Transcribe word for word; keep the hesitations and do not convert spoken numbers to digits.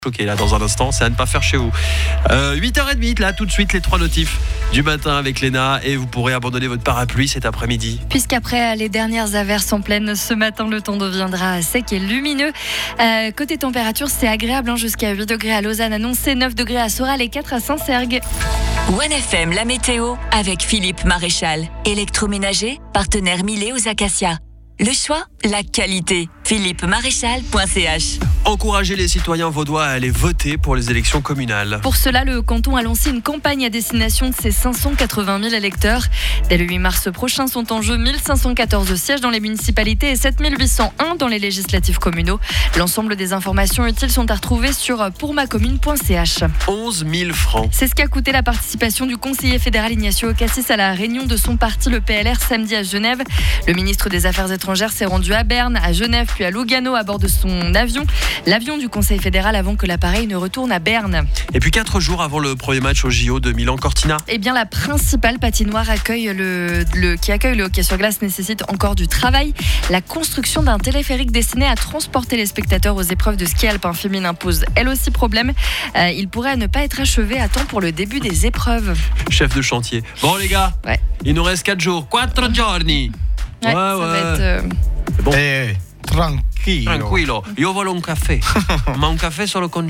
Choqué là dans un instant, c'est à ne pas faire chez vous. Euh, huit heures trente là, tout de suite les trois notifs du matin avec Léna et vous pourrez abandonner votre parapluie cet après-midi. Puisqu'après les dernières averses en pleine, ce matin le temps deviendra sec et lumineux. Euh, côté température, c'est agréable hein, jusqu'à huit degrés à Lausanne, annoncé neuf degrés à Soral et quatre à Saint-Sergue. One F M, la météo avec Philippe Maréchal, électroménager, partenaire Millet aux Acacias. Le choix, la qualité. philippe maréchal point c h. Encourager les citoyens vaudois à aller voter pour les élections communales. Pour cela, le canton a lancé une campagne à destination de ses cinq cent quatre-vingt mille électeurs. Dès le huit mars prochain sont en jeu mille cinq cent quatorze sièges dans les municipalités et sept mille huit cent un dans les législatifs communaux. L'ensemble des informations utiles sont à retrouver sur pour ma commune point c h. onze mille francs. C'est ce qu'a coûté la participation du conseiller fédéral Ignacio Cassis à la réunion de son parti, le P L R, samedi à Genève. Le ministre des Affaires étrangères s'est rendu à Berne, à Genève puis à Lugano à bord de son avion. L'avion du Conseil fédéral avant que l'appareil ne retourne à Berne. Et puis quatre jours avant le premier match au J O de Milan-Cortina. Eh bien, la principale patinoire accueille le, le, qui accueille le hockey sur glace nécessite encore du travail. La construction d'un téléphérique destiné à transporter les spectateurs aux épreuves de ski alpin féminin pose elle aussi problème. Euh, il pourrait ne pas être achevé à temps pour le début des épreuves. Chef de chantier. Bon les gars, ouais. Il nous reste quatre jours. Quattro giorni. Ouais, ouais, ça ouais. va être... Euh... Bon. Eh, tranquillo. Tranquillo. Io voglio un caffè. Ma un caffè solo con